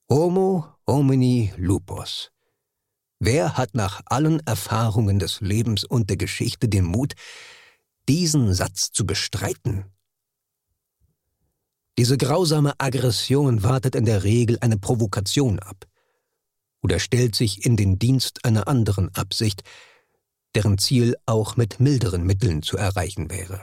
Homo homini lupus. Wer hat nach allen Erfahrungen des Lebens und der Geschichte den Mut, diesen Satz zu bestreiten? Diese grausame Aggression wartet in der Regel eine Provokation ab oder stellt sich in den Dienst einer anderen Absicht, deren Ziel auch mit milderen Mitteln zu erreichen wäre.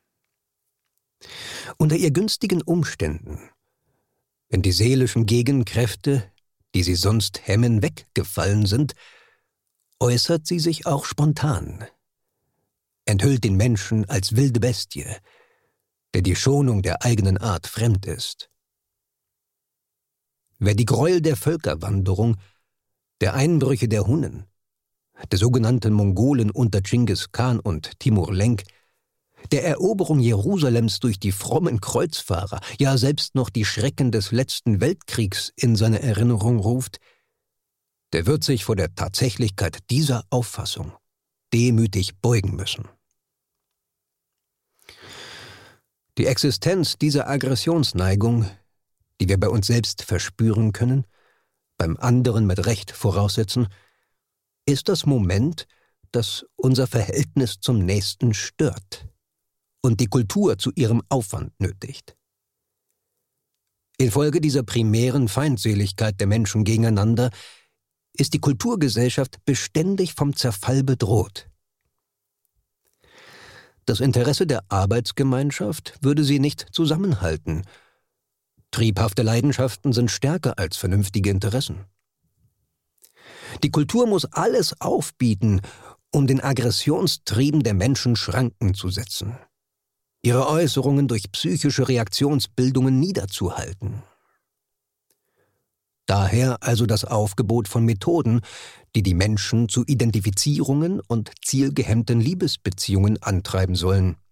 Unter ihr günstigen Umständen, wenn die seelischen Gegenkräfte, die sie sonst hemmen, weggefallen sind, äußert sie sich auch spontan, enthüllt den Menschen als wilde Bestie, der die Schonung der eigenen Art fremd ist. Wer die Gräuel der Völkerwanderung, der Einbrüche der Hunnen, der sogenannten Mongolen unter Dschingis Khan und Timur Lenk, der Eroberung Jerusalems durch die frommen Kreuzfahrer, ja selbst noch die Schrecken des letzten Weltkriegs in seine Erinnerung ruft, der wird sich vor der Tatsächlichkeit dieser Auffassung demütig beugen müssen. Die Existenz dieser Aggressionsneigung, die wir bei uns selbst verspüren können, beim anderen mit Recht voraussetzen, ist das Moment, das unser Verhältnis zum Nächsten stört und die Kultur zu ihrem Aufwand nötigt. Infolge dieser primären Feindseligkeit der Menschen gegeneinander ist die Kulturgesellschaft beständig vom Zerfall bedroht. Das Interesse der Arbeitsgemeinschaft würde sie nicht zusammenhalten. Triebhafte Leidenschaften sind stärker als vernünftige Interessen. Die Kultur muss alles aufbieten, um den Aggressionstrieben der Menschen Schranken zu setzen, ihre Äußerungen durch psychische Reaktionsbildungen niederzuhalten. Daher also das Aufgebot von Methoden, die die Menschen zu Identifizierungen und zielgehemmten Liebesbeziehungen antreiben sollen.